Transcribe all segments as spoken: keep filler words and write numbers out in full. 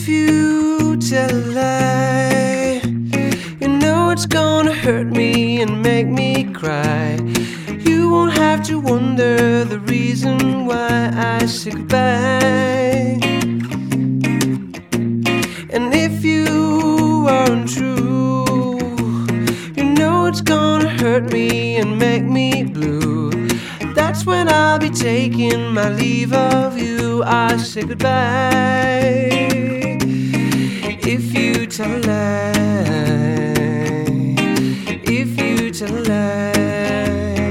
you tell a lie, you know it's gonna hurt me and make me cry. You won't have to wonder the reason why I say goodbye. And if you are untrue, you know it's gonna hurt me and make me blue. That's when I'll be taking my leave of you. I say goodbye. If you tell a lie, if you tell a lie,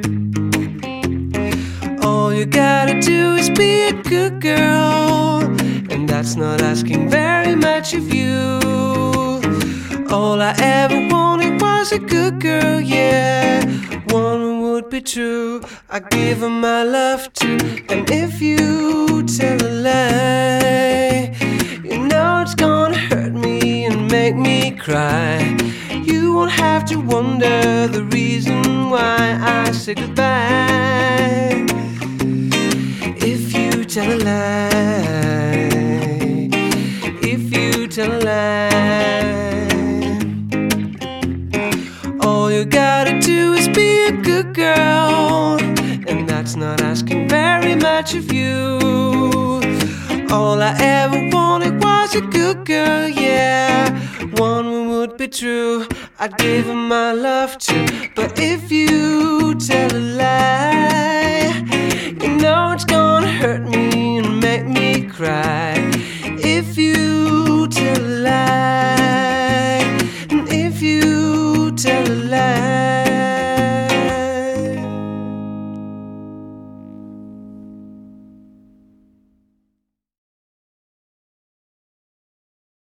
all you gotta do is be a good girl, and that's not asking very much of you. All I ever wanted was a good girl, yeah, one who would be true. I give her my love too. And if you tell a lie, you know it's gonna hurt me and make me cry. You won't have to wonder the reason why I say goodbye. If you tell a lie, if you tell a lie, all you gotta do is be a good girl, and that's not asking very much of you. All I ever wanted was a good girl, yeah, one who would be true. I'd give her my love too. But if you tell a lie,